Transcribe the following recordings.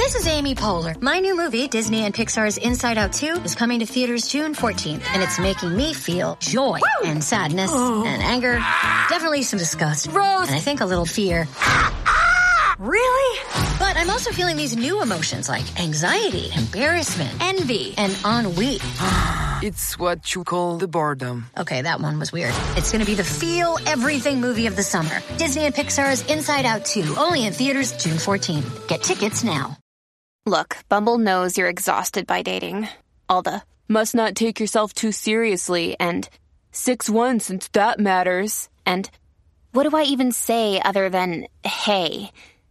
This is Amy Poehler. My new movie, Disney and Pixar's Inside Out 2, is coming to theaters June 14th, and it's making me feel joy and sadness and anger, definitely some disgust, and I think a little fear. Really? But I'm also feeling these new emotions like anxiety, embarrassment, envy, and ennui. It's what you call the boredom. Okay, that one was weird. It's going to be the feel everything movie of the summer. Disney and Pixar's Inside Out 2, only in theaters June 14th. Get tickets now. Look, Bumble knows you're exhausted by dating. All the must not take yourself too seriously and 6'1" since that matters. And what do I even say other than hey?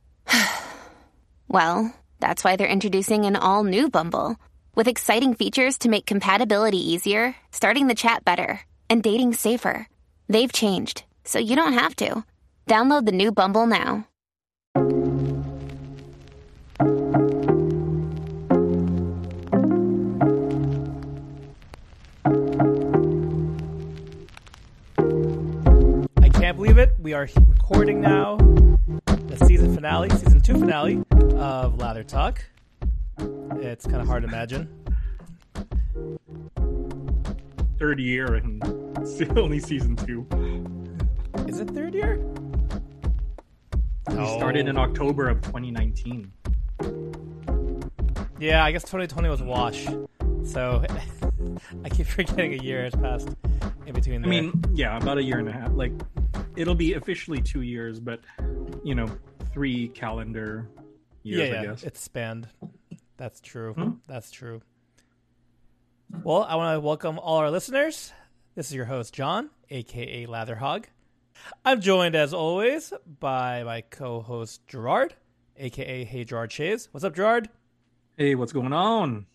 Well, that's why they're introducing an all-new Bumble with exciting features to make compatibility easier, starting the chat better, and dating safer. They've changed, so you don't have to. Download the new Bumble now. I can't believe it. We are recording now the season 2 finale of Lather Talk. It's kind of hard to imagine. Third year and only season 2. Is it third year? We started in October of 2019. Yeah, I guess 2020 was a wash. So I keep forgetting a year has passed in between there. I mean, yeah, about a year and a half. Like, it'll be officially 2 years, but, 3 calendar years, I guess. It's spanned. That's true. That's true. Well, I want to welcome all our listeners. This is your host, John, a.k.a. Latherhog. I'm joined, as always, by my co-host, Gerard, a.k.a. Hey Gerard Shays. What's up, Gerard? Hey, what's going on?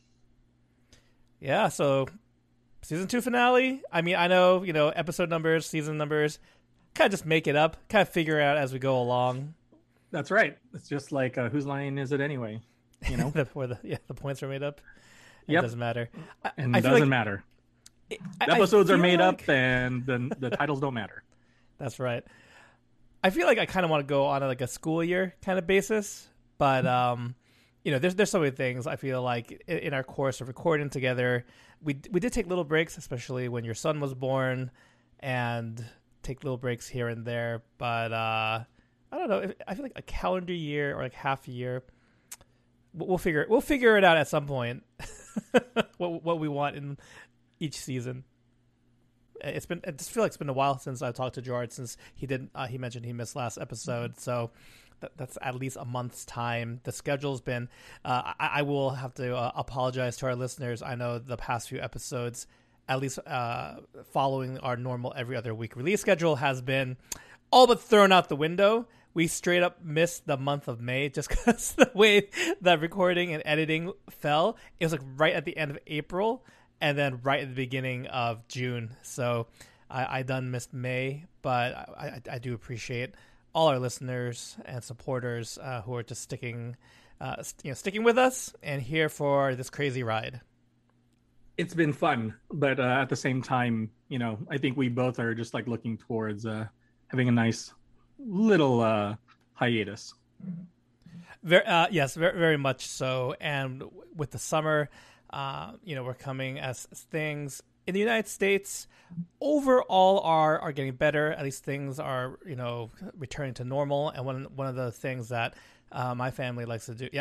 Yeah, so season 2 finale. I mean, I know, episode numbers, season numbers, kind of just make it up, kind of figure it out as we go along. That's right. It's just like, whose line is it anyway? The points are made up. It doesn't matter. It doesn't matter. The episodes are made up and then the titles don't matter. That's right. I feel like I kind of want to go on a school year kind of basis, but there's so many things. I feel like in our course of recording together, we did take little breaks, especially when your son was born, and take little breaks here and there. But I don't know. I feel like a calendar year or like half a year, we'll figure it out at some point. what we want in each season. I just feel like it's been a while since I talked to Gerard, since he mentioned he missed last episode. So that's at least a month's time. The schedule's been, I will have to apologize to our listeners. I know the past few episodes, at least following our normal every other week release schedule, has been all but thrown out the window. We straight up missed the month of May just because the way that recording and editing fell. It was like right at the end of April and then right at the beginning of June. So I done missed May, but I do appreciate all our listeners and supporters who are just sticking with us and here for this crazy ride. It's been fun, but at the same time, I think we both are just like looking towards having a nice little hiatus. Yes, very, very much so. And with the summer, we're coming as things in the United States overall are getting better. At least things are, returning to normal. And one of the things that my family likes to do,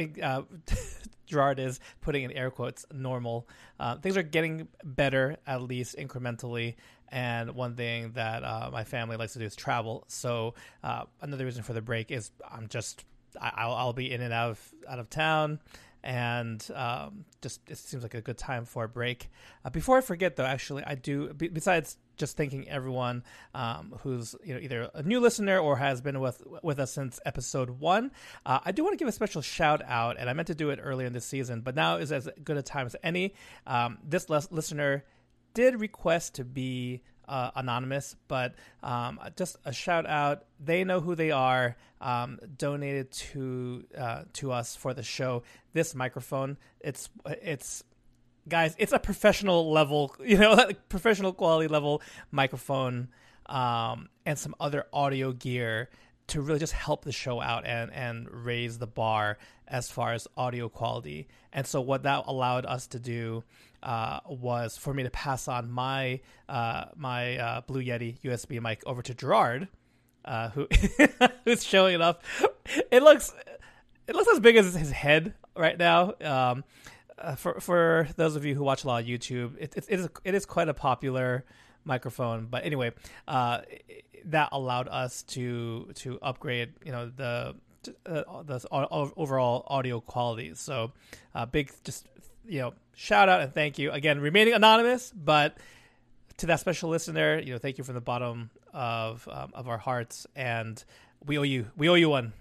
Gerard is putting in air quotes, normal. Things are getting better, at least incrementally. And one thing that my family likes to do is travel. So another reason for the break is I'll be in and out of town, and just it seems like a good time for a break. Before I forget, though, actually, I do. Besides just thanking everyone who's either a new listener or has been with us since episode 1, I do want to give a special shout out, and I meant to do it earlier in this season, but now is as good a time as any. This listener did request to be anonymous, but just a shout out. They know who they are. Donated to us for the show. This microphone, it's guys, it's a professional level, professional quality level microphone, and some other audio gear to really just help the show out and raise the bar as far as audio quality. And so what that allowed us to do was for me to pass on my Blue Yeti USB mic over to Gerard, who's showing it up. It looks as big as his head right now. For those of you who watch a lot of YouTube, it is quite a popular microphone. But anyway, that allowed us to upgrade, the overall audio quality. So big, just shout out and thank you again, remaining anonymous, but to that special listener, thank you from the bottom of our hearts, and we owe you one.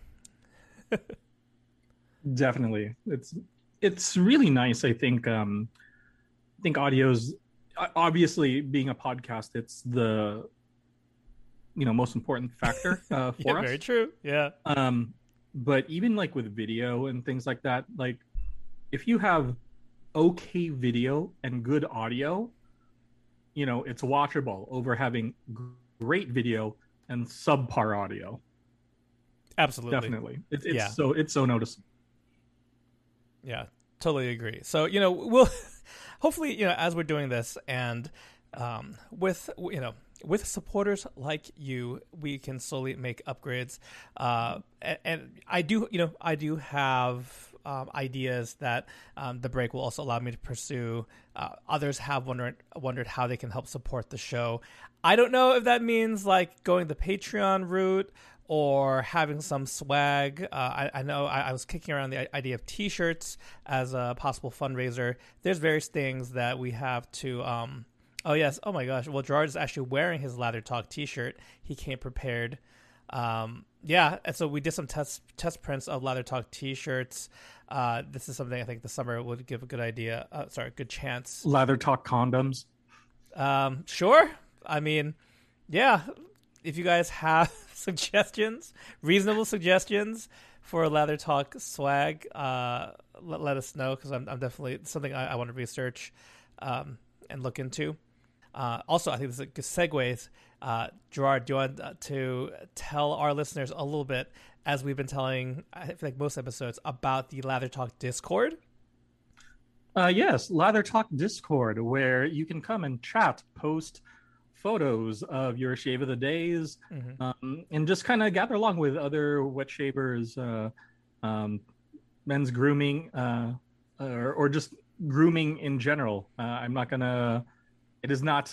Definitely, it's really nice. I think audio's obviously, being a podcast, it's the most important factor for us. Very true. Yeah. But even like with video and things like that, like if you have okay video and good audio, it's watchable over having great video and subpar audio. Absolutely. Definitely. It's so noticeable. Yeah, totally agree. So, we'll hopefully, as we're doing this and with supporters like you, we can slowly make upgrades. And I do have ideas that the break will also allow me to pursue. Others have wondered how they can help support the show. I don't know if that means like going the Patreon route or having some swag. I know I was kicking around the idea of T-shirts as a possible fundraiser. There's various things that we have to... Oh, yes. Oh, my gosh. Well, Gerard is actually wearing his Lather Talk T-shirt. He came prepared. Yeah, and so we did some test prints of Lather Talk T-shirts. This is something I think the summer would give a good idea. Good chance. Lather Talk condoms. Sure. I mean, yeah. If you guys have suggestions, reasonable suggestions for Lather Talk swag, let us know, because I'm definitely something I want to research and look into. Also, I think this is a good segue. Gerard, do you want to tell our listeners a little bit, as we've been telling, I feel like most episodes, about the Lather Talk Discord? Yes, Lather Talk Discord, where you can come and chat, post photos of your shave of the days, and just kind of gather along with other wet shavers, men's grooming, or just grooming in general. It is not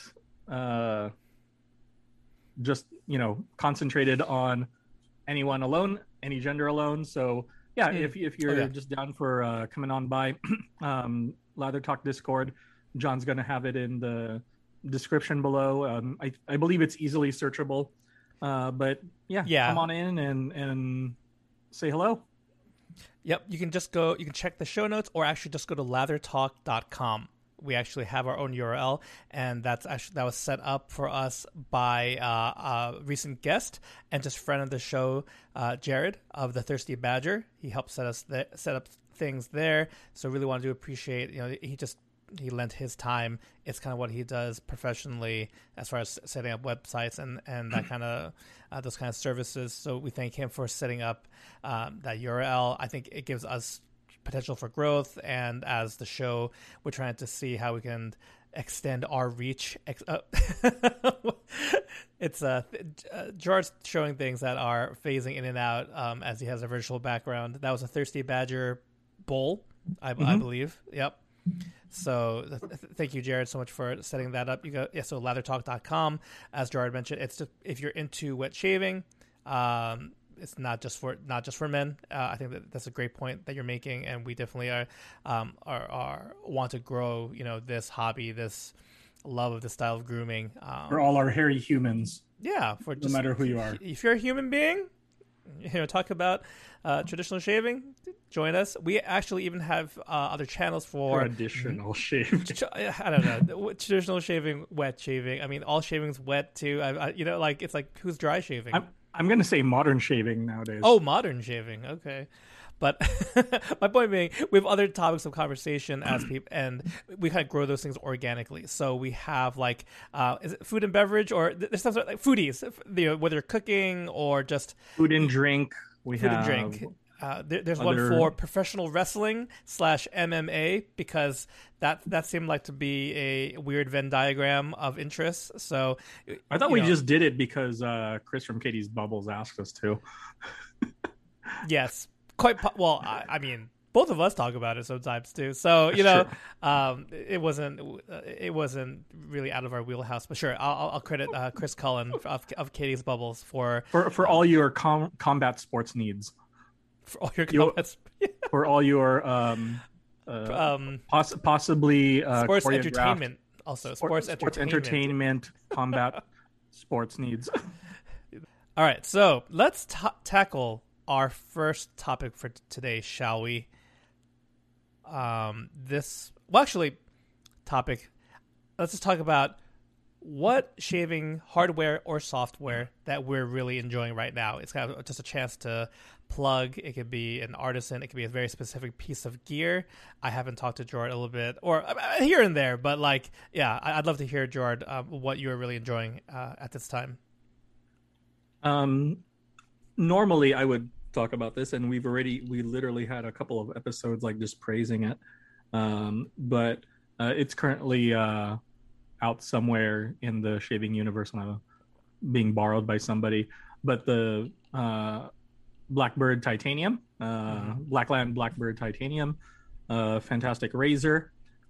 just concentrated on anyone alone, any gender alone. So yeah, if you're just down for coming on by, Lather Talk Discord, John's gonna have it in the description below. I believe it's easily searchable, but yeah, come on in and say hello. Yep, you can check the show notes, or actually just go to lathertalk.com. We actually have our own URL, and that was set up for us by a recent guest and just friend of the show, Jared of the Thirsty Badger. He helped set up things there, so really wanted to appreciate. He lent his time. It's kind of what he does professionally as far as setting up websites and that kind of those kind of services. So we thank him for setting up that URL. I think it gives us potential for growth, and as the show, we're trying to see how we can extend our reach. It's Gerard's showing things that are phasing in and out as he has a virtual background. That was a Thirsty Badger bowl, I believe. Yep. So thank you, Jared, so much for setting that up. You go, so lathertalk.com, as Gerard mentioned. It's just, if you're into wet shaving, it's not just for men. I think that's a great point that you're making, and we definitely are want to grow, this hobby, this love of the style of grooming. For all our hairy humans. Yeah, no matter who you are. If you're a human being, talk about traditional shaving, join us. We actually even have other channels for traditional shaving. I don't know, traditional shaving, wet shaving. I mean, all shaving's wet too. It's like, who's dry shaving? I'm going to say modern shaving nowadays. Oh, modern shaving. Okay. But my point being, we have other topics of conversation as people, and we kind of grow those things organically. So we have like, is it food and beverage, or there's some sort of like foodies, whether cooking or just food and drink. We food have and drink. There's one for professional wrestling / MMA, because that seemed like to be a weird Venn diagram of interests. So I thought we just did it because Chris from Katie's Bubbles asked us to. Yes, well. I mean, both of us talk about it sometimes too. So it wasn't really out of our wheelhouse. But sure, I'll credit Chris Cullen of Katie's Bubbles for all your combat sports needs. For all your comments. For all your possibly sports entertainment, also sports entertainment, combat sports needs. All right, so let's tackle our first topic for today, shall we? Let's just talk about what shaving hardware or software that we're really enjoying right now. It's kind of just a chance to plug. It could be an artisan. It could be a very specific piece of gear. I haven't talked to Jord a little bit, or here and there, but I'd love to hear, Jord, what you're really enjoying at this time. Normally I would talk about this, and we literally had a couple of episodes like just praising it. But it's currently out somewhere in the shaving universe, being borrowed by somebody. But the Blackbird Titanium, Blackland Blackbird Titanium, fantastic razor.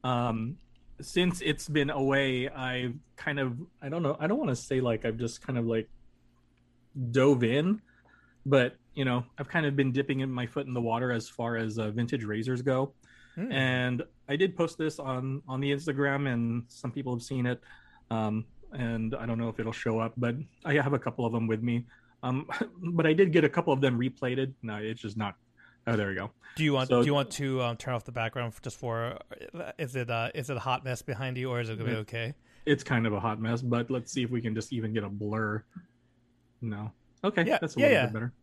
Since it's been away, I don't want to say like I've just kind of like dove in, but I've kind of been dipping in my foot in the water as far as vintage razors go. And I did post this on the Instagram, and some people have seen it. And I don't know if it'll show up, but I have a couple of them with me. But I did get a couple of them replated. No, it's just not. Oh, there we go. Do you want to turn off the background just for? Is it a hot mess behind you, or is it gonna be okay? It's kind of a hot mess, but let's see if we can just even get a blur. No. Okay, yeah, that's a little bit better.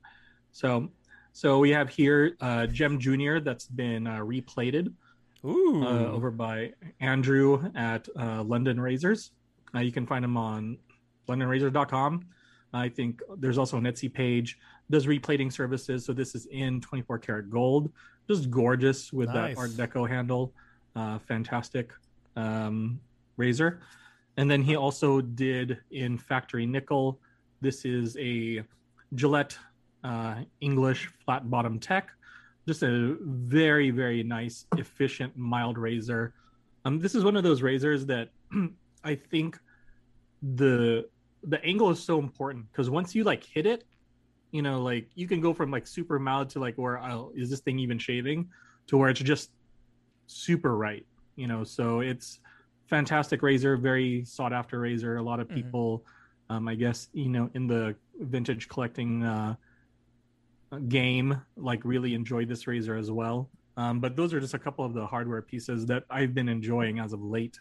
So we have here Gem Junior that's been replated. Ooh. Over by Andrew at London Razors. You can find him on londonrazors.com. I think there's also an Etsy page. Does replating services. So this is in 24 karat gold. Just gorgeous with that Art Deco handle. Fantastic razor. And then he also did in factory nickel. This is a Gillette English flat bottom tech. Just a very, very nice, efficient, mild razor. This is one of those razors that I think the angle is so important, because once you like hit it, like you can go from like super mild to like is this thing even shaving, to where it's just super right. So it's fantastic razor, very sought after razor. A lot of people, I guess, in the vintage collecting game, like really enjoy this razor as well. But those are just a couple of the hardware pieces that I've been enjoying as of late.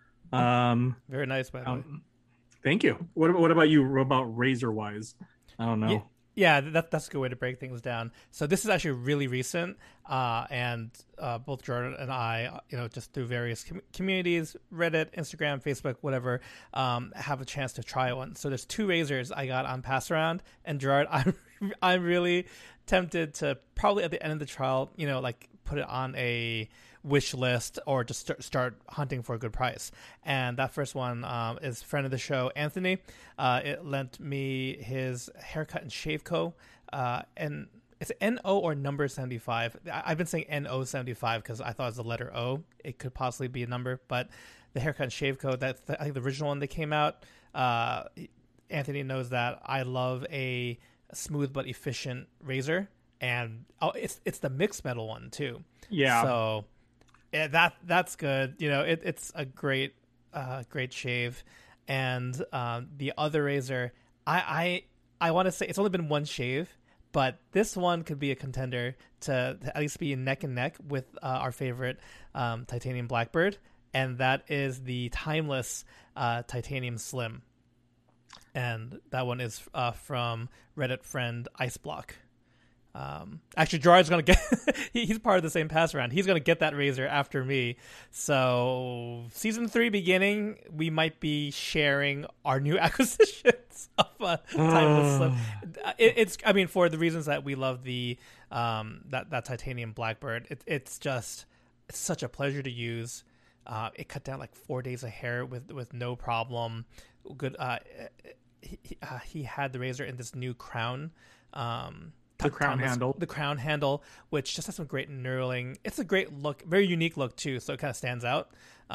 Very nice, by the way. Thank you. What about you? About razor wise? I don't know. Yeah, that's a good way to break things down. So this is actually really recent, and both Jordan and I, just through various communities, Reddit, Instagram, Facebook, whatever, have a chance to try one. So there's 2 razors I got on pass around, and Gerard, I'm really tempted to probably at the end of the trial, like put it on a wish list or just start hunting for a good price. And that first one is friend of the show, Anthony. It lent me his Haircut and Shave Co. And it's NO or number 75. I've been saying NO 75 because I thought it was the letter O. It could possibly be a number, but the Haircut and Shave Co. That's I think the original one that came out. Anthony knows that I love a smooth but efficient razor, and it's the mixed metal one too. Yeah. So yeah, that's good. It's a great shave. And the other razor, I want to say it's only been one shave, but this one could be a contender to at least be neck and neck with our favorite titanium Blackbird, and that is the Timeless Titanium Slim. And that one is from Reddit friend Iceblock. Actually, Gerard's gonna get. He's part of the same pass around. He's gonna get that razor after me. So season 3 beginning, we might be sharing our new acquisitions of Timeless Slip. It's I mean, for the reasons that we love the that titanium Blackbird. It's such a pleasure to use. It cut down like 4 days of hair with no problem. Good. He had the razor in this new crown. The crown handle, which just has some great knurling. It's a great look, very unique look too. So it kind of stands out.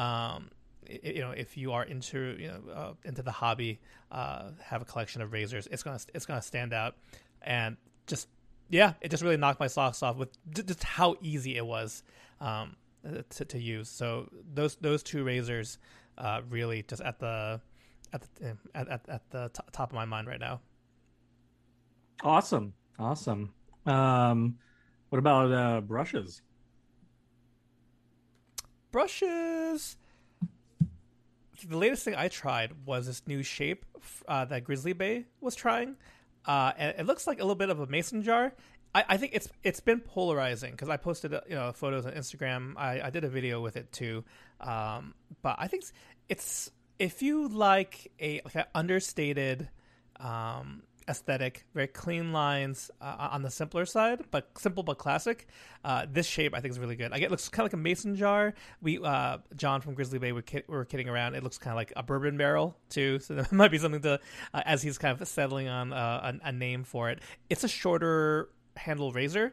If you are into into the hobby, have a collection of razors, it's gonna stand out. And it just really knocked my socks off with just how easy it was to use. So those 2 razors really just at the top of my mind right now. Awesome. What about brushes? Brushes. The latest thing I tried was this new shape that Grizzly Bay was trying, and it looks like a little bit of a mason jar. I think it's been polarizing because I posted photos on Instagram. I did a video with it too, but I think it's if you like an understated aesthetic, very clean lines on the simpler side, but simple but classic. This shape I think is really good. It looks kind of like a mason jar. We John from Grizzly Bay were kidding around. It looks kind of like a bourbon barrel too, so that might be something to as he's kind of settling on a name for it. It's a shorter handle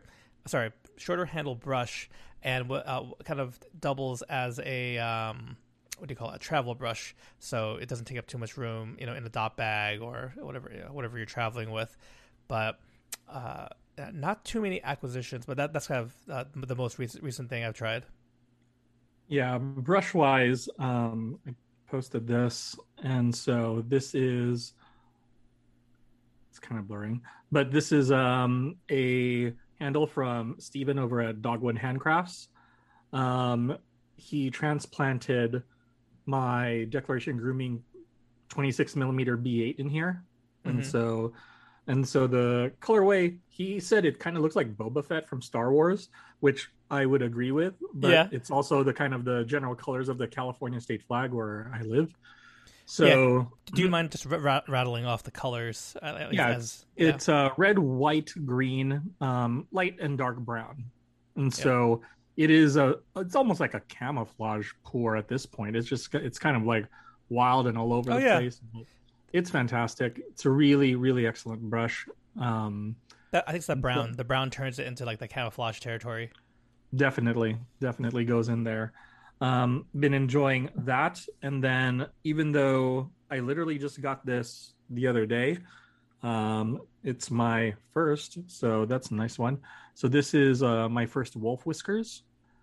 brush, and kind of doubles as a what do you call it? A travel brush, so it doesn't take up too much room, in a dot bag or whatever you're traveling with. But not too many acquisitions, but that's kind of the most recent thing I've tried. Yeah, brush wise, I posted this, and so this is, it's kind of blurring, but this is a handle from Steven over at Dogwood Handcrafts. He transplanted my Declaration Grooming 26 millimeter B8 in here. Mm-hmm. And so the colorway, he said it kind of looks like Boba Fett from Star Wars, which I would agree with, but It's also the kind of the general colors of the California state flag where I live. So do you mind just rattling off the colors? It's red, white, green, light and dark brown. And so it's almost like a camouflage pour at this point. It's kind of like wild and all over the place. It's fantastic. It's a really, really excellent brush. I think it's that brown. The brown turns it into like the camouflage territory. Definitely goes in there. Been enjoying that. And then even though I literally just got this the other day, it's my first, so that's a nice one. So this is my first Wolf Whiskers.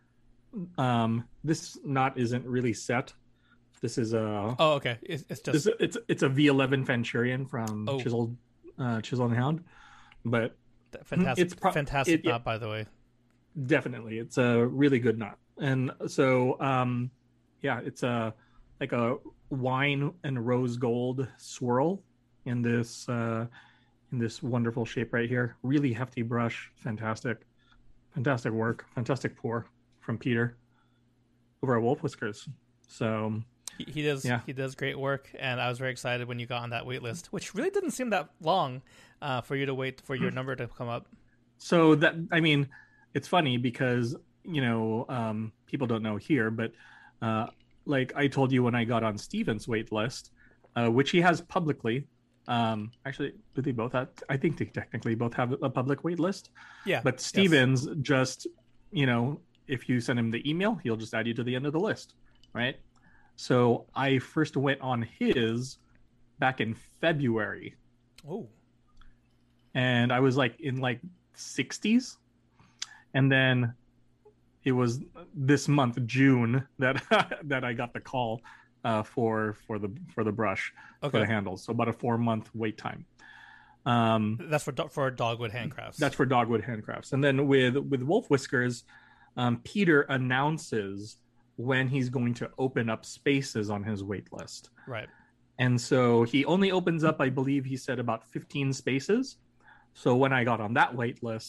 This knot isn't really set. This is a okay. It's just it's a V11 Venturion from Chisel and Hound, but fantastic. Fantastic knot, by the way. Definitely, it's a really good knot, and so it's a wine and rose gold swirl in this wonderful shape right here. Really hefty brush, fantastic work, fantastic pour from Peter over at Wolf Whiskers. So he does great work, and I was very excited when you got on that wait list, which really didn't seem that long for you to wait for your number to come up. So it's funny because people don't know here, but like I told you when I got on Steven's wait list, which he has publicly. Actually, do they both have? I think they technically both have a public wait list. Yeah. But Steven's just, if you send him the email, he'll just add you to the end of the list, right? So I first went on his back in February. Oh. And I was in 60s. And then it was this month, June, that I got the call for the brush, for the handles. So about a 4-month wait time. That's for Dogwood Handcrafts. That's for Dogwood Handcrafts. And then with Wolf Whiskers, Peter announces when he's going to open up spaces on his wait list. Right. And so he only opens up, I believe he said, about 15 spaces. So when I got on that wait list,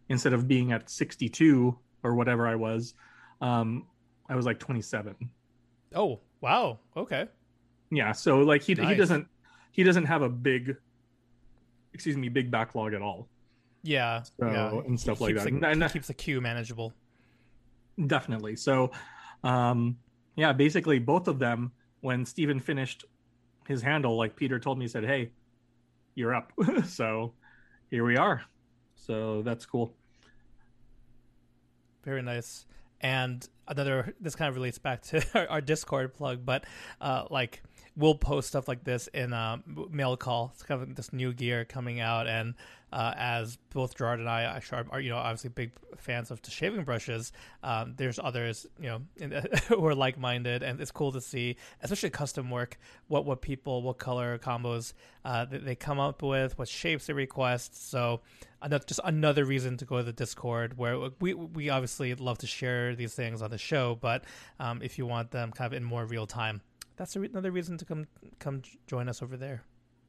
instead of being at 62 or whatever I was like 27. Oh, wow. Okay. Yeah, so like he Nice. he doesn't have a big backlog at all. Yeah. So, yeah. and stuff like that. He keeps the queue manageable. Definitely. So yeah, basically both of them, when Steven finished his handle, like Peter told me, he said, "Hey, you're up." So here we are. So that's cool. Very nice. And this kind of relates back to our Discord plug, but like we'll post stuff like this in Mail Call. It's kind of this new gear coming out, and as both Gerard and I actually are obviously big fans of the shaving brushes, there's others who are like-minded, and it's cool to see, especially custom work, what people, what color combos they come up with, what shapes they request. So just another reason to go to the Discord, where we obviously love to share these things on the show, but if you want them kind of in more real time, that's another reason to come join us over there.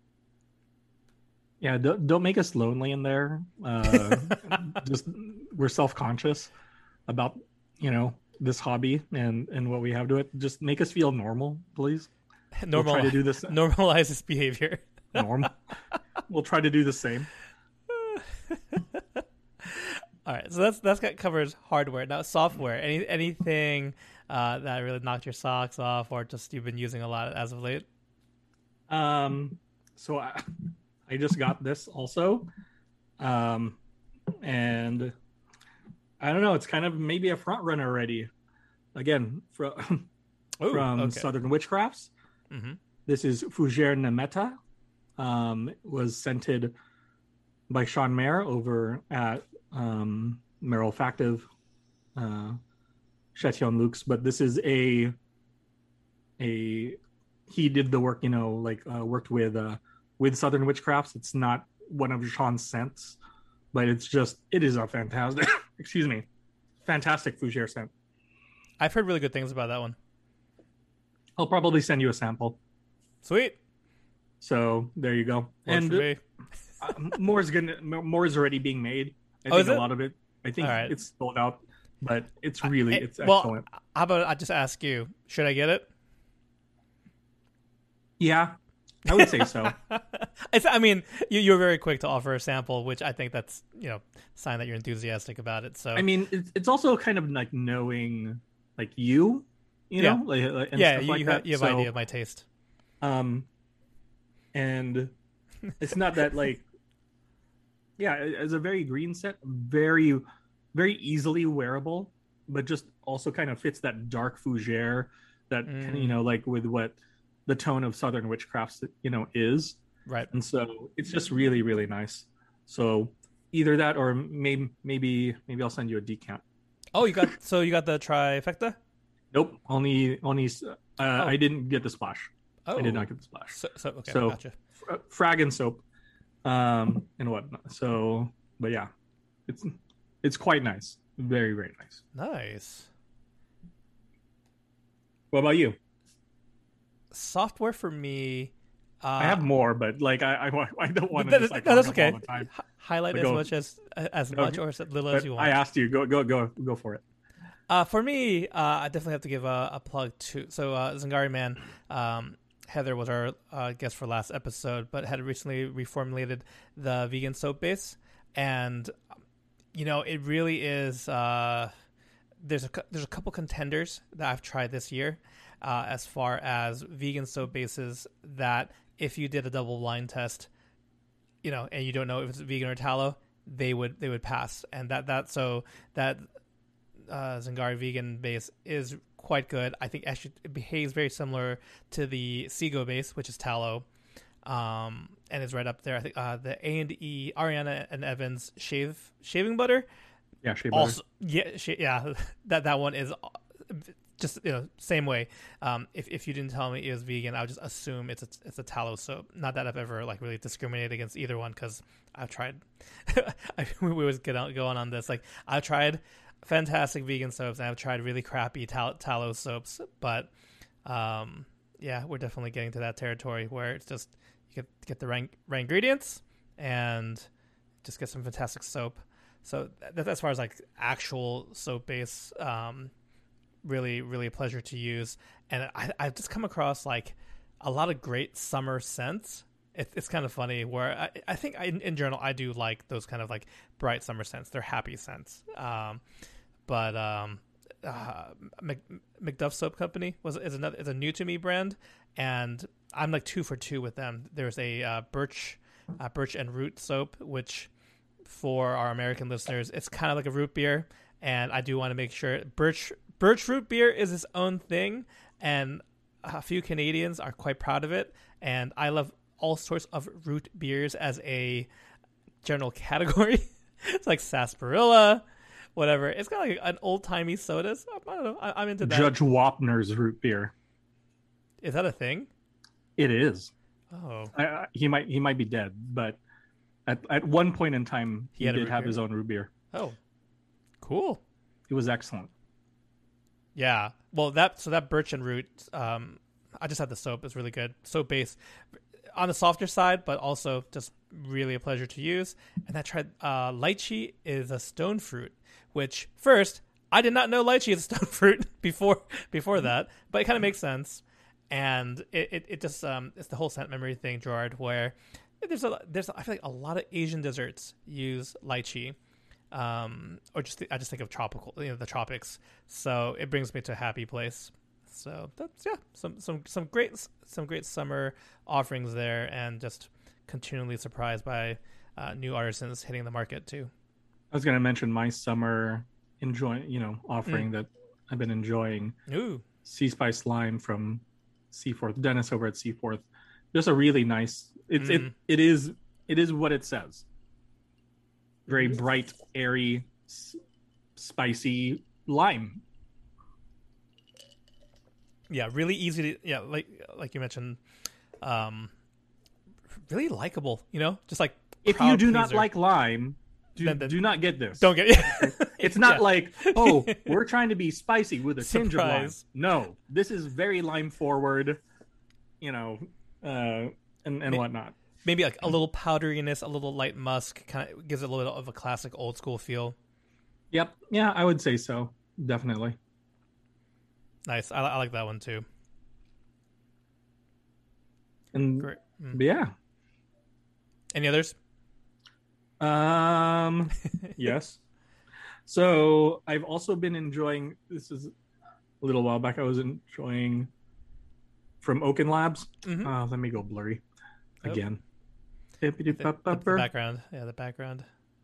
Yeah, don't make us lonely in there. Just we're self-conscious about this hobby and what we have to it. Just make us feel normal, please. We'll try to do this. Normalize this behavior. Normal. We'll try to do the same. All right, so that covers hardware. Now software. Anything that really knocked your socks off, or just you've been using a lot as of late? So I just got this also, and I don't know. It's kind of maybe a front runner already. Again, from Southern Witchcrafts. Mm-hmm. This is Fougere Nameta. Was scented by Sean Mayer over at Merrill Factive, Chatillon Luxe. But this is he did the work, worked with Southern Witchcrafts. It's not one of Sean's scents, but it is a fantastic, fantastic Fougere scent. I've heard really good things about that one. I'll probably send you a sample. Sweet. So there you go. And more is already being made. I think a lot of it. I think it's sold out, but it's excellent. How about I just ask you, should I get it? Yeah, I would say so. I mean, you're very quick to offer a sample, which I think that's sign that you're enthusiastic about it. So I mean, it's also kind of like knowing like you know, like and stuff like that. You have idea of my taste. And it's not that like, yeah, it's a very green set, very, very easily wearable, but just also kind of fits that dark fougere that like with what the tone of Southern Witchcrafts is. Right. And so it's just really, really nice. So either that or maybe I'll send you a decant. Oh, you got the trifecta? Nope. Only I didn't get the splash. Oh. I did not get the splash. So gotcha. Frag and soap, and whatnot. So, but yeah, it's quite nice. Very, very nice. Nice. What about you? Software for me. I have more, but like I don't want to just like that's okay. all the time. Highlight as much or as little as you want. I asked you. Go for it. For me, I definitely have to give a plug to. So Zingari Man, Heather was our guest for last episode, but had recently reformulated the vegan soap base, and it really is. There's a couple contenders that I've tried this year, as far as vegan soap bases that if you did a double blind test, and you don't know if it's vegan or tallow, they would pass, and that Zingari vegan base is quite good. I think actually it behaves very similar to the Seago base, which is tallow, and is right up there. I think the A&E Ariana and Evans shaving butter. Yeah, shave also, butter. That one is just same way. If you didn't tell me it was vegan, I would just assume it's a tallow soap. Not that I've ever like really discriminated against either one, because I've tried. We always go on this. Like I've tried fantastic vegan soaps, and I've tried really crappy tallow soaps, but we're definitely getting to that territory where it's just you get the right ingredients and just get some fantastic soap. So that's as far as like actual soap base. Really, really a pleasure to use. And I've just come across like a lot of great summer scents. It's kind of funny where I think in general I do like those kind of like bright summer scents. They're happy scents. But McDuff Soap Company is a new to me brand, and I'm like 2 for 2 with them. There's a birch and root soap, which for our American listeners, it's kind of like a root beer, and I do want to make sure birch root beer is its own thing, and a few Canadians are quite proud of it, and I love all sorts of root beers as a general category. It's like sarsaparilla, whatever. It's got like an old-timey soda. So I don't know. I'm into that. Judge Wapner's root beer. Is that a thing? It is. Oh. He might be dead, but at one point in time, he did have his own root beer. Oh, cool. It was excellent. Yeah. Well, that birch and root, I just had the soap. It's really good. Soap base on the softer side, but also just really a pleasure to use. And I tried lychee is a stone fruit, which first I did not know lychee is a stone fruit before that, but it kind of makes sense. And it just it's the whole scent memory thing, Gerard, where there's I feel like a lot of Asian desserts use lychee. Or I just think of tropical, the tropics. So it brings me to a happy place. So that's some great summer offerings there, and just continually surprised by new artisans hitting the market too. I was going to mention my summer offering that I've been enjoying. Ooh, Sea Spice Lime from Seaforth, Dennis over at Seaforth. Just a really nice. It is what it says. Very bright, airy, spicy lime. Yeah, really easy to like you mentioned, really likable. Just like if you do not like lime, do not get this. Don't get it. It's not like, oh, we're trying to be spicy with a tinge of lime. No, this is very lime forward, and whatnot. Maybe like a little powderiness, a little light musk, kind of gives it a little of a classic old school feel. Yep. Yeah, I would say so. Definitely. Nice. I like that one too. And great. Yeah. Any others? Yes. So I've also been enjoying, this is a little while back, I was enjoying from Oaken Labs. Mm-hmm. Let me go blurry again. The background. Yeah, the background.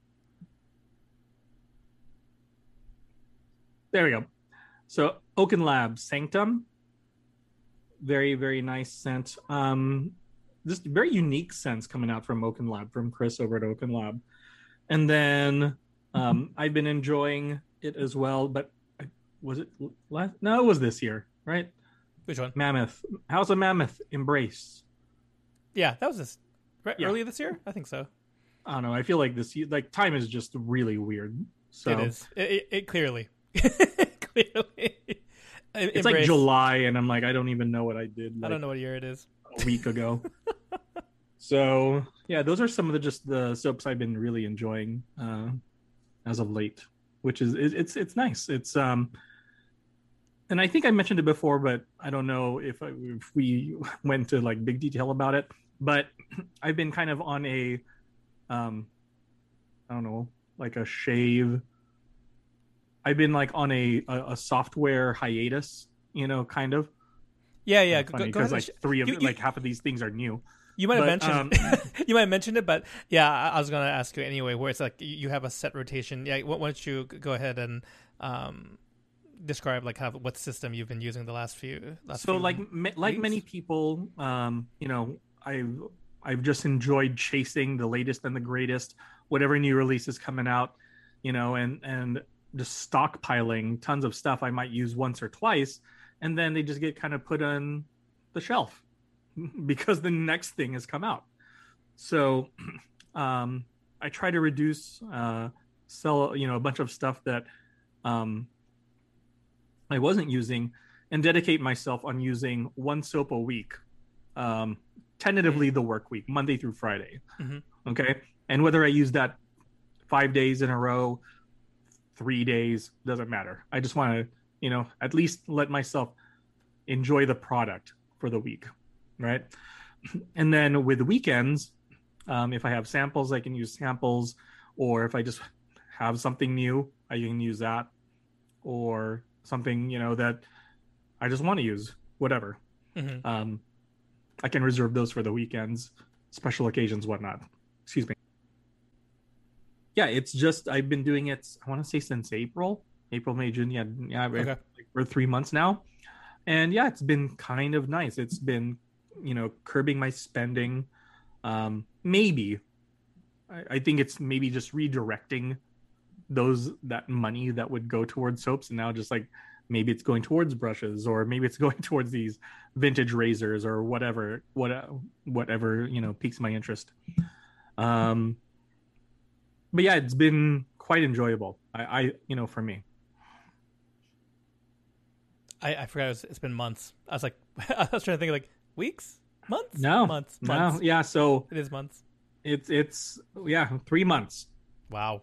There we go. So Oaken Labs Sanctum. Very, very nice scent. Just very unique scents coming out from Oaken Lab, from Chris over at Oaken Lab. And then I've been enjoying it as well, but was it last? No, it was this year, right? Which one? Mammoth. House of Mammoth Embrace. Yeah, that was this earlier this year? I think so. I don't know. I feel like this time is just really weird. So it is. It clearly. Clearly. It's like July, and I'm like, I don't even know what I did. I don't know what year it is. A week ago. So yeah, those are some of the soaps I've been really enjoying as of late, which is it's nice. It's and I think I mentioned it before, but I don't know if we went to like big detail about it. But I've been kind of on a I don't know, like a shave. I've been like on a software hiatus, kind of. Yeah. Funny, go ahead. Like half of these things are new. You might have mentioned you might have mentioned it, but yeah, I was going to ask you anyway. Where it's like you have a set rotation. Yeah, why don't you go ahead and describe like kind of what system you've been using the last few. Like many people, I've just enjoyed chasing the latest and the greatest, whatever new release is coming out, and just stockpiling tons of stuff I might use once or twice, and then they just get kind of put on the shelf because the next thing has come out. So I try to reduce, sell, a bunch of stuff that I wasn't using, and dedicate myself on using one soap a week, tentatively the work week, Monday through Friday. Mm-hmm. Okay. And whether I use that 5 days in a row, 3 days, doesn't matter. I just want to, at least let myself enjoy the product for the week, right? And then with weekends, if I have samples, I can use samples, or if I just have something new, I can use that, or something, that I just want to use, whatever. Mm-hmm. I can reserve those for the weekends, special occasions, whatnot. Excuse me. Yeah, it's just, I've been doing it, I want to say since April, May, June. Yeah, okay. Like for 3 months now. And yeah, it's been kind of nice. It's been, curbing my spending. Maybe, I think it's maybe just redirecting that money that would go towards soaps, and now just like maybe it's going towards brushes, or maybe it's going towards these vintage razors, or whatever piques my interest. But yeah, it's been quite enjoyable. I for me. I forgot it's been months. I was like, I was trying to think of like weeks, months. No, months. No, yeah. So it is months. It's 3 months. Wow.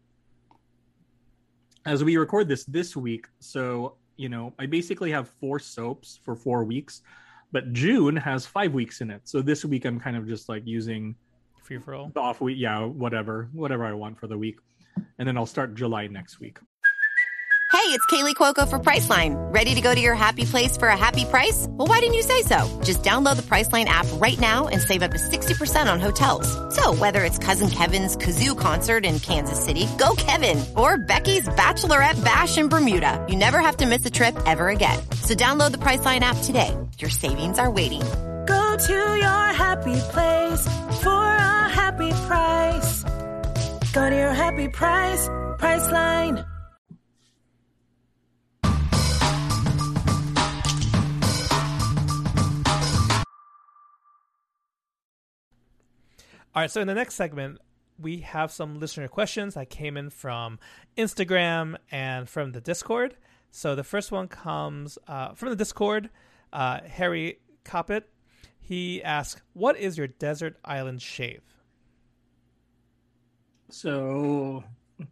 As we record this week, so I basically have 4 soaps for 4 weeks, but June has 5 weeks in it. So this week I'm kind of just like using free for all, the off week, whatever I want for the week, and then I'll start July next week. Hey, it's Kaylee Cuoco for Priceline. Ready to go to your happy place for a happy price? Well, why didn't you say so? Just download the Priceline app right now and save up to 60% on hotels. So whether it's Cousin Kevin's Kazoo Concert in Kansas City, go Kevin, or Becky's Bachelorette Bash in Bermuda, you never have to miss a trip ever again. So download the Priceline app today. Your savings are waiting. Go to your happy place for a happy price. Go to your happy price, Priceline. All right, so in the next segment, we have some listener questions that came in from Instagram and from the Discord. So the first one comes from the Discord, Harry Coppett. He asks, what is your desert island shave? So,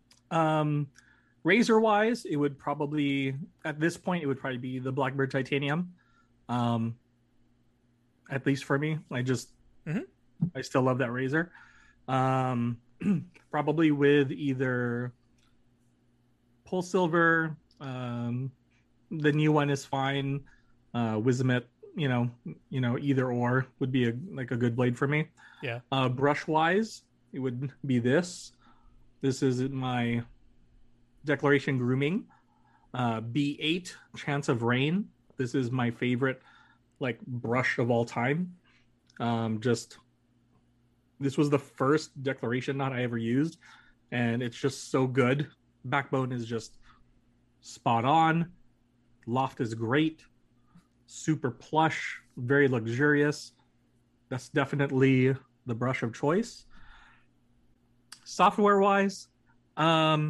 razor-wise, it would probably, at this point, it would probably be the Blackbird Titanium. At least for me. I still love that razor. Probably with either Polsilver, the new one is fine. Wizamit, either or would be a good blade for me. Yeah. Brush wise, it would be this. This is my Declaration Grooming B8 Chance of Rain. This is my favorite brush of all time. This was the first Declaration knot I ever used, and it's just so good. Backbone is just spot on. Loft is great. Super plush, very luxurious. That's definitely the brush of choice. Software-wise, I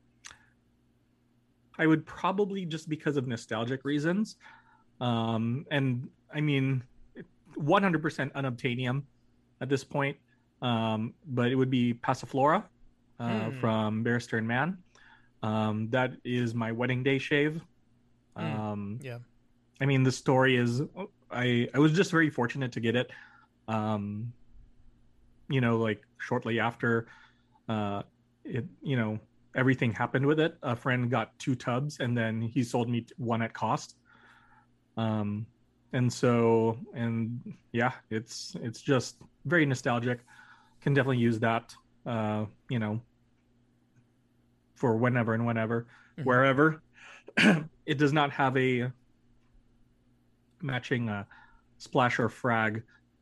would probably, just because of nostalgic reasons, and I mean, 100% unobtainium at this point, but it would be Passiflora from Bear Stern Man. That is my wedding day shave. Yeah. I mean, the story is, I was just very fortunate to get it. Shortly after it, everything happened with it. A friend got 2 tubs, and then he sold me one at cost. And yeah, it's just very nostalgic. Can definitely use that, for whenever and wherever. It does not have a matching splash or frag.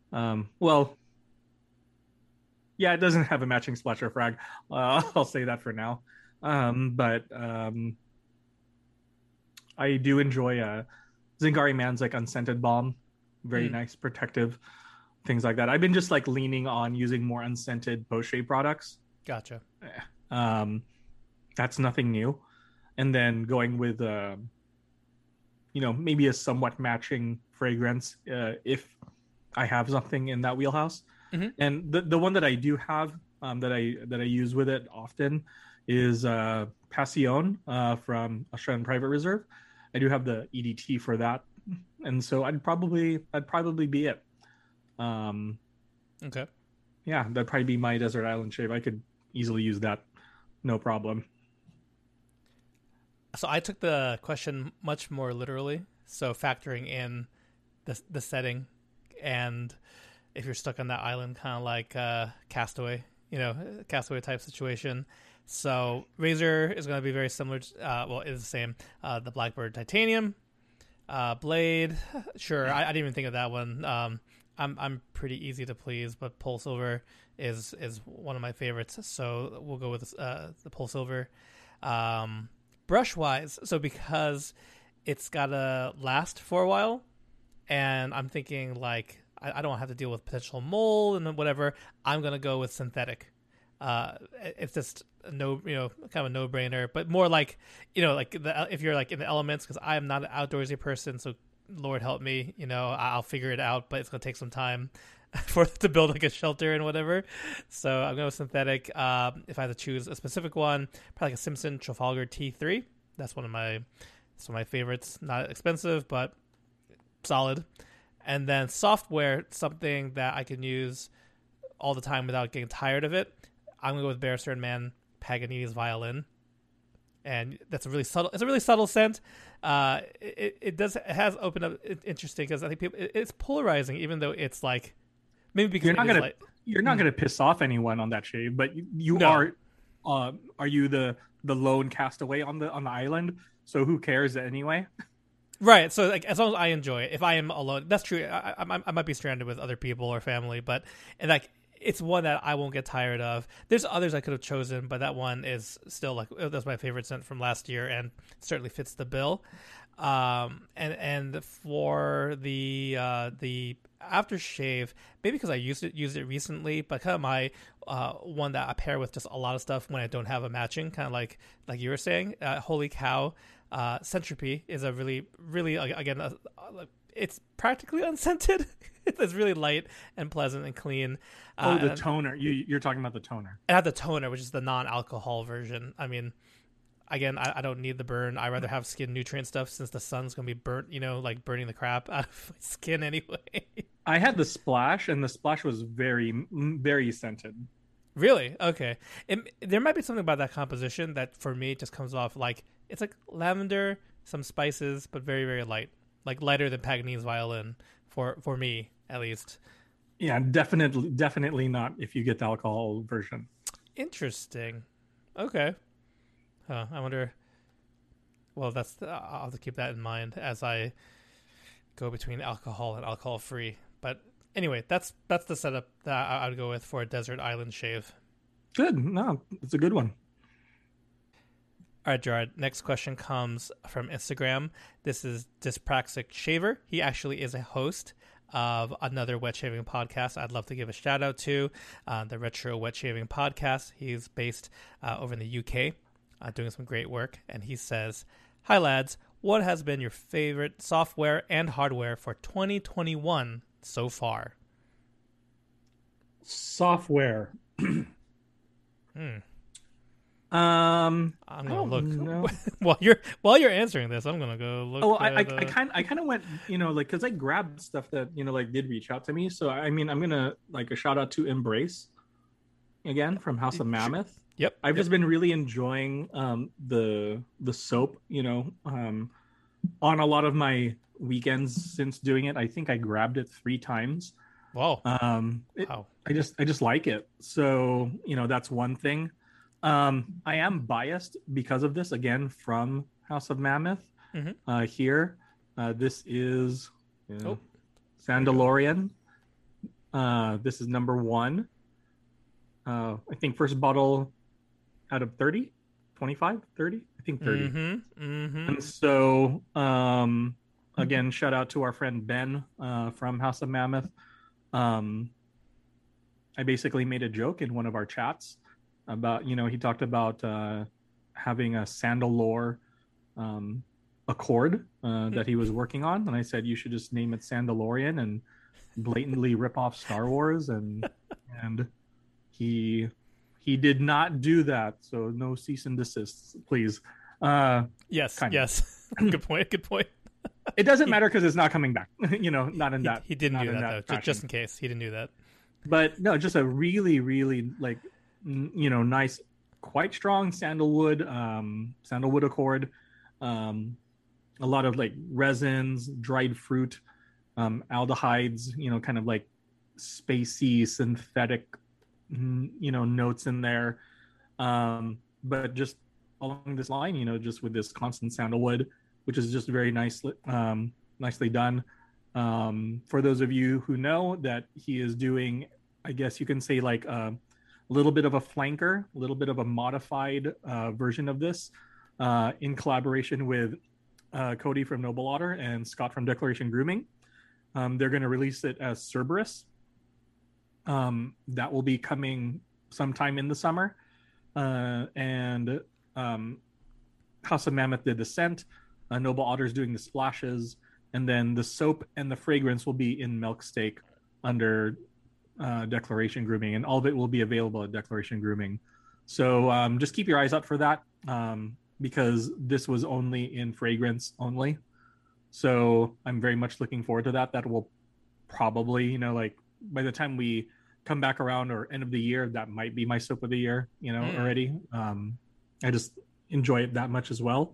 Yeah, it doesn't have a matching splash or frag. I'll say that for now. But I do enjoy Zingari Man's unscented balm. Very nice, protective, things like that. I've been just leaning on using more unscented post-shave products. Gotcha. That's nothing new. And then going with maybe a somewhat matching fragrance if I have something in that wheelhouse. And the one that I do have that I use with it often is Passion from Australian Private Reserve. I do have the EDT for that, and so I'd probably be it. Okay. Yeah, that'd probably be my Desert Island shave. I could easily use that, no problem. So I took the question much more literally. So factoring in the setting, and if you're stuck on that island, kind of like Castaway, Castaway type situation. So Razor is going to be very similar. Is the same. The Blackbird Titanium, Blade. Sure, I didn't even think of that one. I'm pretty easy to please, but Polsilver is one of my favorites. So we'll go with the Polsilver. Brush wise, so because it's gotta last for a while, and I'm thinking like I don't have to deal with potential mold and whatever, I'm gonna go with synthetic. It's just kind of a no-brainer, but more like if you're like in the elements, because I am not an outdoorsy person, so Lord help me, I'll figure it out, but it's gonna take some time to build like a shelter and whatever. So I'm going with synthetic. If I had to choose a specific one, probably like a Simpson Trafalgar T3. That's one of my favorites. Not expensive, but solid. And then software, something that I can use all the time without getting tired of it. I'm gonna go with Bear Stearns Paganini's Violin, and that's a really subtle. It's a really subtle scent. It has opened up interesting because I think it's polarizing, even though it's like maybe because you're not gonna piss off anyone on that shave, but you are. Are you the lone castaway on the island? So who cares anyway? Right. So like, as long as I enjoy it, if I am alone, that's true. I might be stranded with other people or family, but it's one that I won't get tired of. There's others I could have chosen, but that one is still that's my favorite scent from last year and certainly fits the bill. And for the aftershave, maybe because I used it recently, but kind of my one that I pair with just a lot of stuff when I don't have a matching, kind of like you were saying. Holy Cow, Centropy is a really, really, again, it's practically unscented. It's really light and pleasant and clean. The toner. You're talking about the toner. I have the toner, which is the non-alcohol version. I mean, again, I don't need the burn. I rather have skin nutrient stuff since the sun's going to be burnt, like burning the crap out of my skin anyway. I had the splash, and the splash was very, very scented. Really? Okay. There might be something about that composition that for me just comes off like it's like lavender, some spices, but very, very light. Like lighter than Paganini's Violin for me, at least. Yeah, definitely not if you get the alcohol version. Interesting. Okay. I wonder. Well, I'll have to keep that in mind as I go between alcohol and alcohol-free. But anyway, that's the setup that I would go with for a desert island shave. Good. No, it's a good one. All right, Gerard. Next question comes from Instagram. This is Dyspraxic Shaver. He actually is a host of another wet shaving podcast I'd love to give a shout out to, the Retro Wet Shaving Podcast. He's based over in the UK, doing some great work. And he says, "Hi lads, what has been your favorite software and hardware for 2021 so far?" Software. I'm gonna look while you're answering this. I'm gonna go look. Oh, I kind of went, because I grabbed stuff that did reach out to me. So I mean, I'm gonna a shout out to Embrace again from House of Mammoth. Yep, I've just been really enjoying the soap. On a lot of my weekends since doing it, I think I grabbed it 3 times. Wow. Wow. I just like it. So that's one thing. I am biased because of this, again, from House of Mammoth. Mm-hmm. Here, this is Sandalorian. This is number 1. I think first bottle out of 30, 25, 30. I think 30. Mm-hmm. Mm-hmm. And so, again, shout out to our friend Ben from House of Mammoth. I basically made a joke in one of our chats about, he talked about having a Sandalore Accord that he was working on. And I said, you should just name it Sandalorian and blatantly rip off Star Wars. And he He did not do that, so no cease and desists, please. Yes, kind of. yes. Good point. Good point. It doesn't matter because it's not coming back. Not in that. He didn't not do in that though. fashion. Just in case he didn't do that. But no, just a really, really like nice, quite strong sandalwood accord. A lot of like resins, dried fruit, aldehydes. Kind of like spacey, synthetic, notes in there. But just along this line, just with this constant sandalwood, which is just very nicely done. For those of you who know that he is doing, I guess you can say like a little bit of a flanker, a little bit of a modified version of this in collaboration with Cody from Noble Otter and Scott from Declaration Grooming. They're going to release it as Cerberus. That will be coming sometime in the summer. And House of Mammoth did the scent. Noble Otter's doing the splashes. And then the soap and the fragrance will be in Milk Steak under Declaration Grooming. And all of it will be available at Declaration Grooming. So just keep your eyes out for that because this was only in fragrance only. So I'm very much looking forward to that. That will probably, like by the time we come back around or end of the year, that might be my soap of the year, already. I just enjoy it that much as well.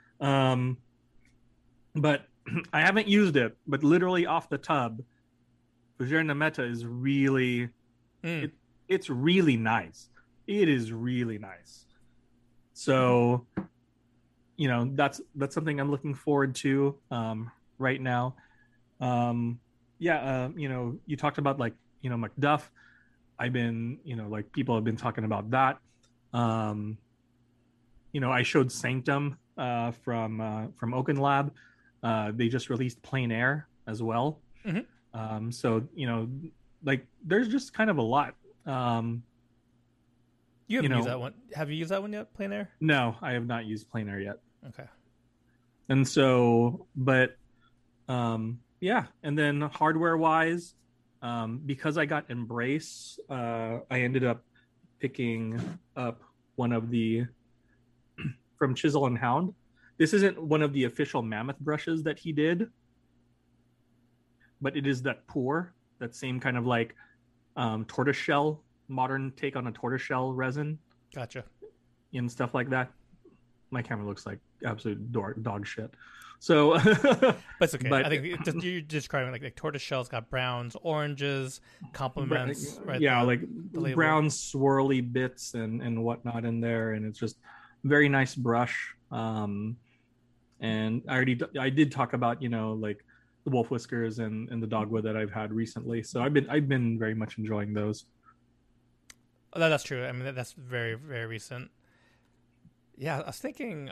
But I haven't used it, but literally off the tub, Fougere Nameta is really, it's really nice. It is really nice. So, that's something I'm looking forward to right now. You talked about like, Macduff. I've been, like people have been talking about that. I showed Sanctum from Oaken Lab. They just released Plein Air as well. Mm-hmm. So, like there's just kind of a lot. You haven't used that one. Have you used that one yet, Plein Air? No, I have not used Plein Air yet. Okay. And so, but and then hardware wise, because I got Embrace, I ended up picking up one of the from Chisel and Hound. This isn't one of the official Mammoth brushes that he did, but it is that pour, that same kind of like tortoiseshell, modern take on a tortoiseshell resin. Gotcha. And stuff like that. My camera looks like absolute dog shit. So, but it's okay. I think you're describing like tortoiseshell's got browns, oranges, complements, right? Yeah, the brown swirly bits and whatnot in there, and it's just very nice brush. And I did talk about like the wolf whiskers and the dogwood that I've had recently. So I've been very much enjoying those. Oh, that's true. I mean, that's very, very recent. Yeah, I was thinking,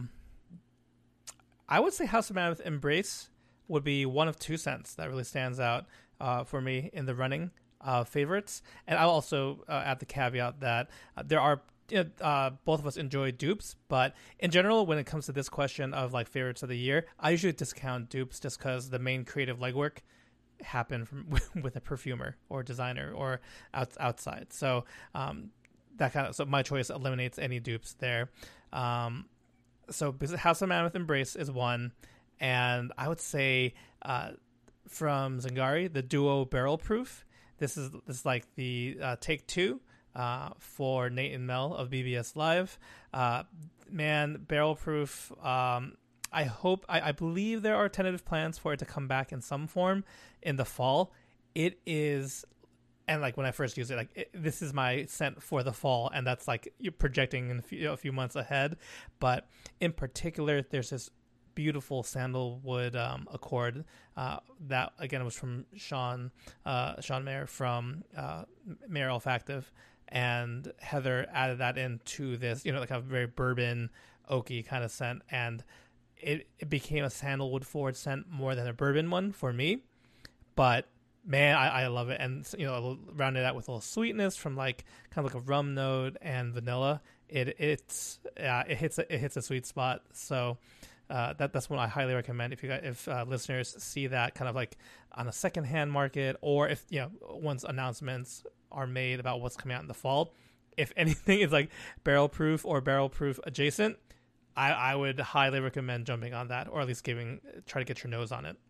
I would say House of Mammoth Embrace would be one of two scents that really stands out for me in the running favorites. And I'll also add the caveat that there are, both of us enjoy dupes, but in general, when it comes to this question of like favorites of the year, I usually discount dupes just because the main creative legwork happen with a perfumer or designer or outside. So so my choice eliminates any dupes there. So House of Mammoth Embrace is one, and I would say from Zingari, the Duo Barrel Proof. This is like the take two for Nate and Mel of BBS Live. Barrel Proof. I believe there are tentative plans for it to come back in some form in the fall. It is, and like when I first used it, this is my scent for the fall, and that's like you're projecting in a few months ahead. But in particular, there's this beautiful sandalwood accord that again was from Sean Mayer from Mayer Olfactive, and Heather added that into this, like a very bourbon oaky kind of scent, and it became a sandalwood forward scent more than a bourbon one for me. But man, I love it. And round it out with a little sweetness from like kind of like a rum note and vanilla. It hits a sweet spot. So that's one I highly recommend if listeners see that kind of like on a secondhand market, or if once announcements are made about what's coming out in the fall. if anything is like barrel proof or barrel proof adjacent, I would highly recommend jumping on that, or at least try to get your nose on it.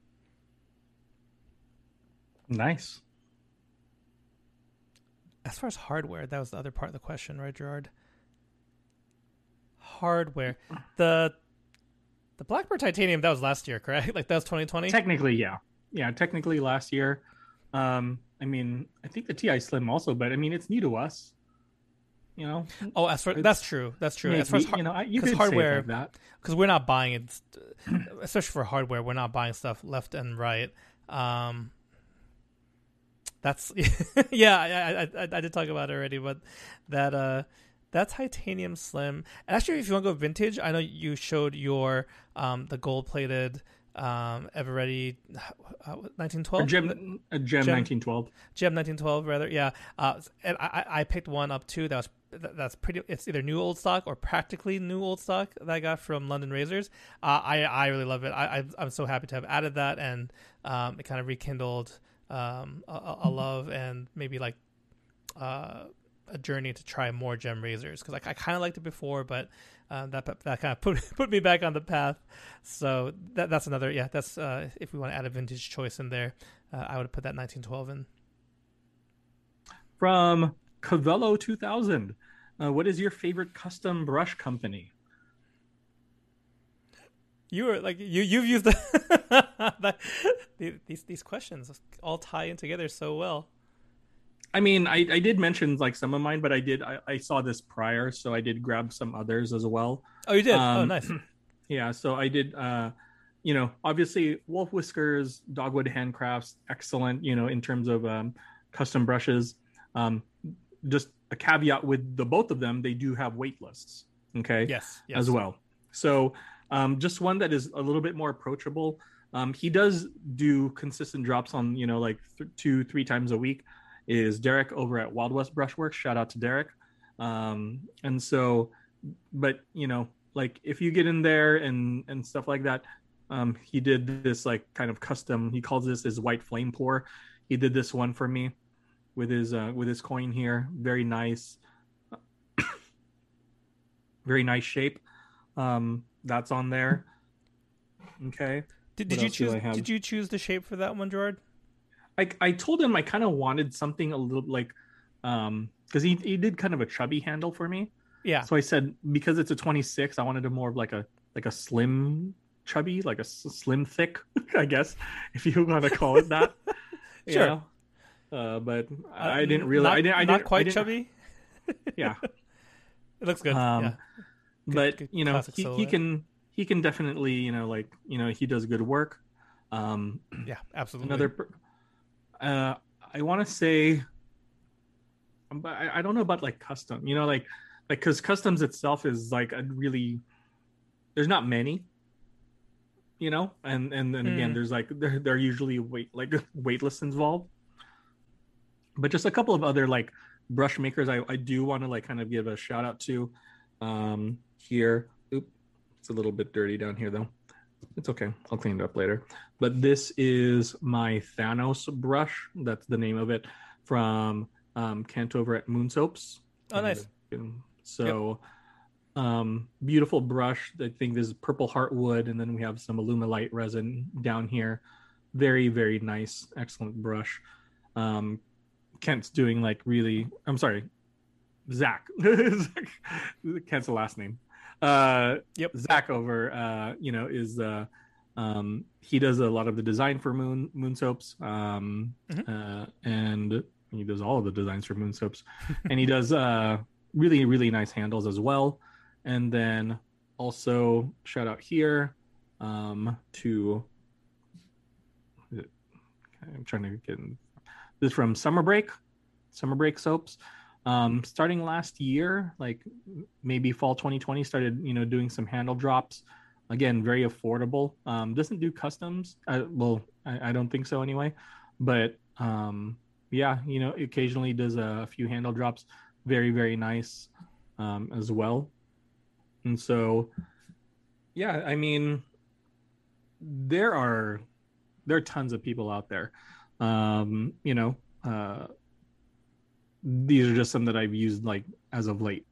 Nice. As far as hardware, that was the other part of the question, right, Gerard? Hardware. The Blackbird Titanium, that was last year, correct? Like that was 2020? Technically, yeah. Yeah, technically last year. I mean, I think the TI Slim also, but I mean, it's new to us. You know? Oh, that's true. That's true. Maybe, as far as you could hardware, say it like that. Because we're not buying it, especially for hardware, we're not buying stuff left and right. That's yeah. I did talk about it already, but that Titanium Slim. And actually, if you want to go vintage, I know you showed your the gold plated Eveready 1912 Gem 1912. Gem 1912 rather, yeah. And I picked one up too that's pretty. It's either new old stock or practically new old stock that I got from London Razors. I really love it. I'm so happy to have added that, and it kind of rekindled a love and maybe like a journey to try more gem razors, because I kind of liked it before, but that kind of put me back on the path. So that's another, yeah, that's if we want to add a vintage choice in there, I would put that 1912 in. From Cavello 2000, what is your favorite custom brush company? You were like you've used these questions all tie in together so well. I mean, I did mention like some of mine, but I saw this prior, so I did grab some others as well. Oh, you did? Oh, nice. Yeah, so I did. Obviously, Wolf Whiskers, Dogwood Handcrafts, excellent. In terms of custom brushes. Just a caveat with the both of them, they do have wait lists. Okay. Yes. As well. So. Just one that is a little bit more approachable. He does do consistent drops on, like 2-3 times a week. Is Derek over at Wild West Brushworks? Shout out to Derek. And so, but like if you get in there and stuff like that, he did this like kind of custom. He calls this his white flame pour. He did this one for me with his coin here. Very nice, very nice shape. That's on there. Okay. Did you choose the shape for that one, Gerard? I told him I kind of wanted something a little like because he did kind of a chubby handle for me. Yeah. So I said because it's a 26, I wanted a more of like a slim chubby, like a slim thick, I guess, if you want to call it that. Sure. But I didn't really. Not quite chubby. Yeah. It looks good. Yeah. But good he can definitely he does good work. Yeah, absolutely. Another I want to say, but I don't know about like custom. Like because customs itself is like a really there's not many. And then again there's like there are usually wait lists involved. But just a couple of other like brush makers I do want to like kind of give a shout out to. Here, it's a little bit dirty down here though. It's okay, I'll clean it up later. But this is my Thanos brush. That's the name of it, from Kent over at Moon Soaps. Oh, nice. So beautiful brush. I think this is purple heartwood, and then we have some Alumilite resin down here. Very, very nice, excellent brush. Kent's doing like really, I'm sorry, Zach. Kent's the last name. Yep. Zach over is he does a lot of the design for Moon Soaps. And he does all of the designs for Moon Soaps. And he does really, really nice handles as well. And then also shout out here to I'm trying to get this from Summer Break Soaps. Starting last year, like maybe fall 2020, started doing some handle drops. Again, very affordable. Doesn't do customs. I don't think so anyway. But yeah, occasionally does a few handle drops. Very, very nice as well. And so, yeah, I mean, there are tons of people out there. these are just some that I've used like as of late.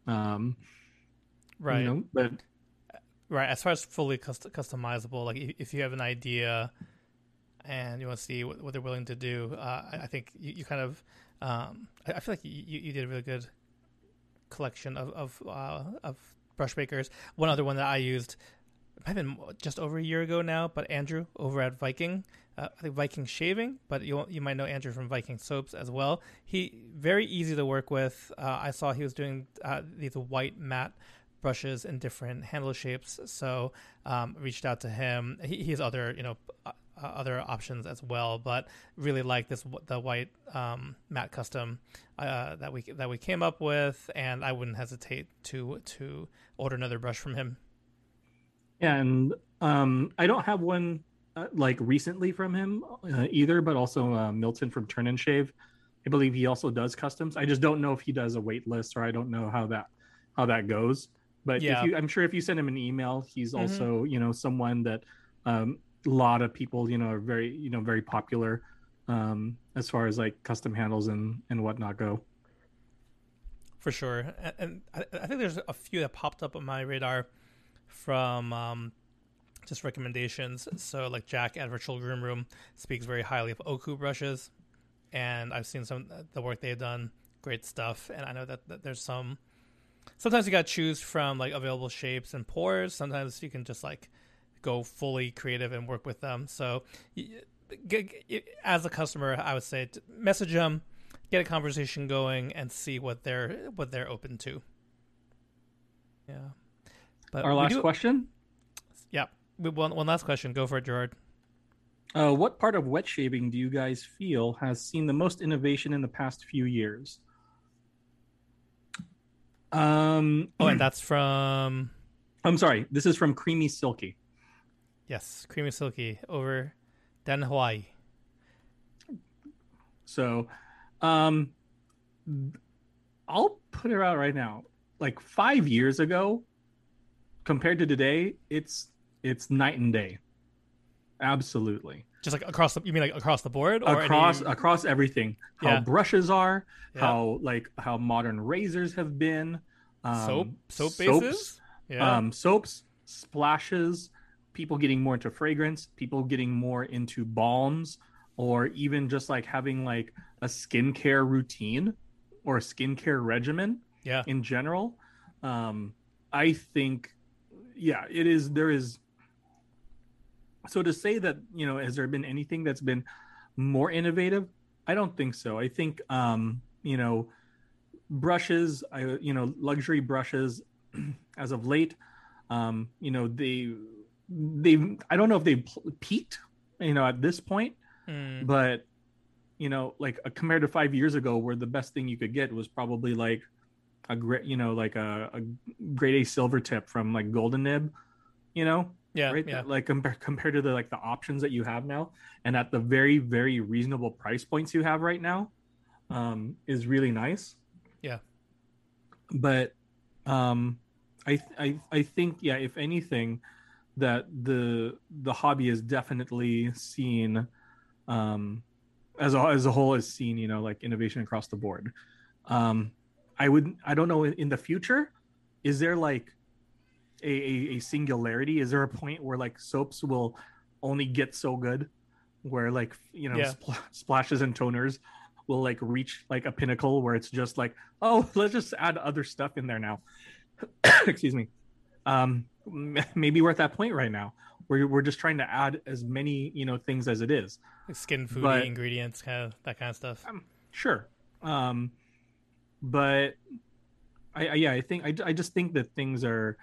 Right. But right. As far as fully customizable, like if you have an idea and you want to see what they're willing to do, I think you kind of, I feel like you did a really good collection of brush makers. One other one that I used, it might have been just over a year ago now, but Andrew over at Viking, I think Viking Shaving, but you might know Andrew from Viking Soaps as well. He very easy to work with. I saw he was doing these white matte brushes in different handle shapes, so reached out to him. He has other other options as well, but really like the white matte custom that we came up with, and I wouldn't hesitate to order another brush from him. Yeah, and I don't have one like recently from him either, but also Milton from Turn and Shave. I believe he also does customs. I just don't know if he does a wait list, or I don't know how that goes. But yeah, I'm sure if you send him an email, he's also someone that a lot of people are very popular as far as like custom handles and whatnot go. For sure, and I think there's a few that popped up on my radar from just recommendations. So like Jack at Virtual Groom Room speaks very highly of Oku brushes, and I've seen some the work they've done. Great stuff. And I know that there's sometimes you got to choose from like available shapes and pours. Sometimes you can just like go fully creative and work with them. So as a customer, I would say message them, get a conversation going, and see what they're open to. Yeah. But our last question? Yeah. One last question. Go for it, Gerard. What part of wet shaving do you guys feel has seen the most innovation in the past few years? And that's from... I'm sorry. This is from Creamy Silky. Yes, Creamy Silky over down in Hawaii. So, I'll put it out right now. Like 5 years ago, compared to today, it's night and day. Absolutely. Just like across the, you mean like across the board, or across everything? How brushes are, Yeah. how modern razors have been, soap bases, soaps, splashes, people getting more into fragrance, people getting more into balms, or even just like having like a skincare routine or a skincare regimen. Yeah. In general, I think, there is. So to say that, has there been anything that's been more innovative? I don't think so. I think, brushes, luxury brushes as of late, I don't know if they've peaked, at this point, but, like compared to 5 years ago, where the best thing you could get was probably like a great, like a grade A silver tip from like Golden Nib, Yeah, right. Yeah. Like compared to the options that you have now, and at the very, very reasonable price points you have right now, is really nice. Yeah. But I think, if anything, that the hobby is definitely seen, as a whole is seen, like innovation across the board. I don't know, in the future, is there like a singularity? Is there a point where like soaps will only get so good, where like splashes and toners will like reach like a pinnacle where it's just like, oh, let's just add other stuff in there now. Excuse me. Maybe we're at that point right now where we're just trying to add as many things as it is, like skin foodie ingredients, kind of that kind of stuff. Sure. But I think I just think that things are,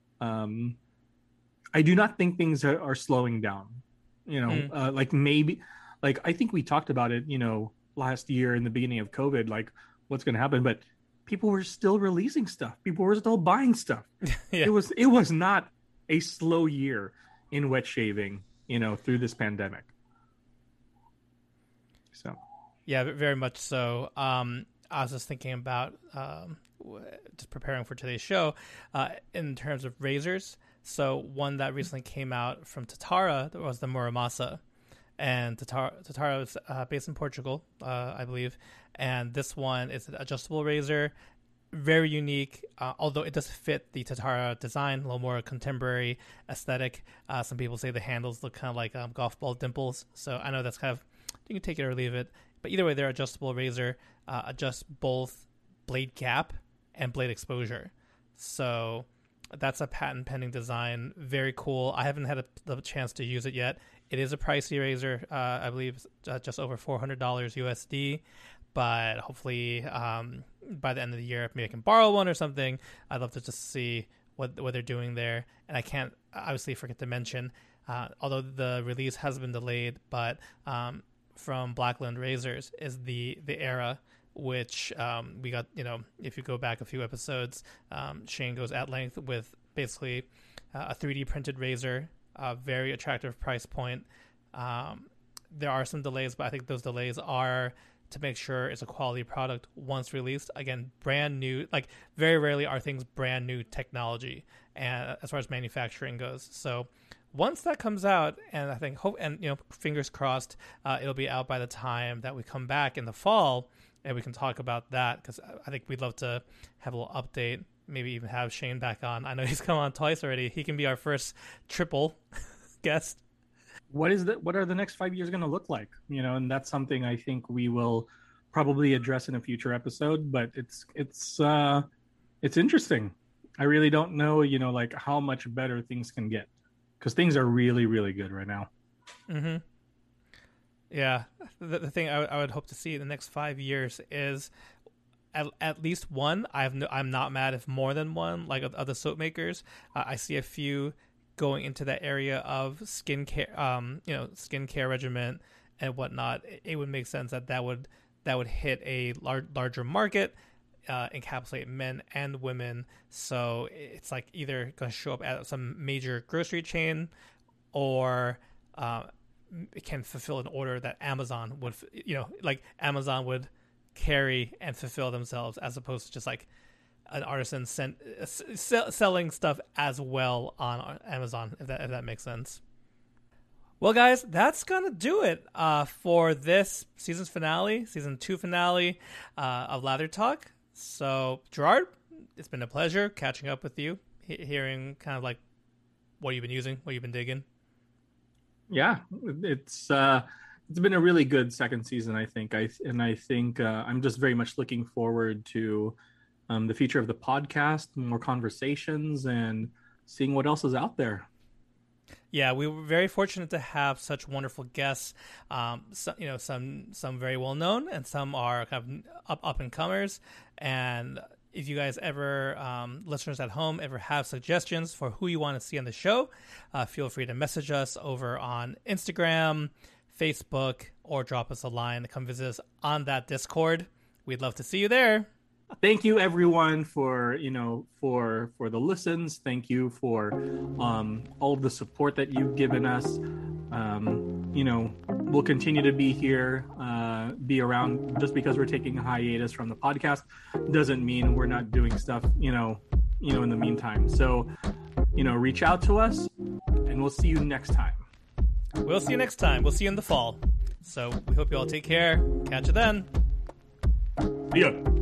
I do not think things are slowing down, like maybe, like I think we talked about it, last year in the beginning of COVID, like what's going to happen, but people were still releasing stuff. People were still buying stuff. Yeah. It was not a slow year in wet shaving, through this pandemic. So, yeah, very much so. I was just thinking about just preparing for today's show in terms of razors. So one that recently came out from Tatara was the Muramasa, and Tatara is based in Portugal, I believe. And this one is an adjustable razor, very unique, although it does fit the Tatara design, a little more contemporary aesthetic. Some people say the handles look kind of like golf ball dimples, so I know that's kind of, you can take it or leave it. But either way, they're adjustable razor, adjust both blade gap and blade exposure. So that's a patent pending design. Very cool. I haven't had the chance to use it yet. It is a pricey razor. I believe just over $400 USD. But hopefully by the end of the year, maybe I can borrow one or something. I'd love to just see what they're doing there. And I can't obviously forget to mention, although the release has been delayed, but from Blackland Razors is the Era, which we got, if you go back a few episodes, Shane goes at length with basically a 3D printed razor, a very attractive price point. There are some delays, but I think those delays are to make sure it's a quality product once released. Again, brand new, like very rarely are things brand new technology, and as far as manufacturing goes. So once that comes out, and I think fingers crossed, it'll be out by the time that we come back in the fall, and we can talk about that, because I think we'd love to have a little update, maybe even have Shane back on. I know he's come on twice already. He can be our first triple guest. What are the next 5 years going to look like? And that's something I think we will probably address in a future episode, but it's interesting. I really don't know, like how much better things can get, because things are really, really good right now. Mm-hmm. Yeah. The thing I would hope to see in the next 5 years is at least one. I'm not mad if more than one, like other soap makers. I see a few going into that area of skincare, skincare regimen and whatnot. It would make sense that would hit a larger market, encapsulate men and women. So it's like either going to show up at some major grocery chain, or it can fulfill an order that Amazon would, like Amazon would carry and fulfill themselves, as opposed to just like an artisan selling stuff as well on Amazon, if that makes sense. Well, guys, that's gonna do it for this season 2 finale of Lather Talk. So, Gerard, it's been a pleasure catching up with you, hearing kind of like what you've been using, what you've been digging. Yeah, it's been a really good second season, I think. I think I'm just very much looking forward to the future of the podcast, more conversations, and seeing what else is out there. Yeah, we were very fortunate to have such wonderful guests. Some very well known, and some are kind of up and comers. And if you guys ever, listeners at home, ever have suggestions for who you want to see on the show, feel free to message us over on Instagram, Facebook, or drop us a line. Come visit us on that Discord. We'd love to see you there. Thank you, everyone, for the listens. Thank you for all of the support that you've given us. We'll continue to be here, be around. Just because we're taking a hiatus from the podcast doesn't mean we're not doing stuff, in the meantime. So, reach out to us, and we'll see you next time. We'll see you next time. We'll see you in the fall. So we hope you all take care. Catch you then. See ya.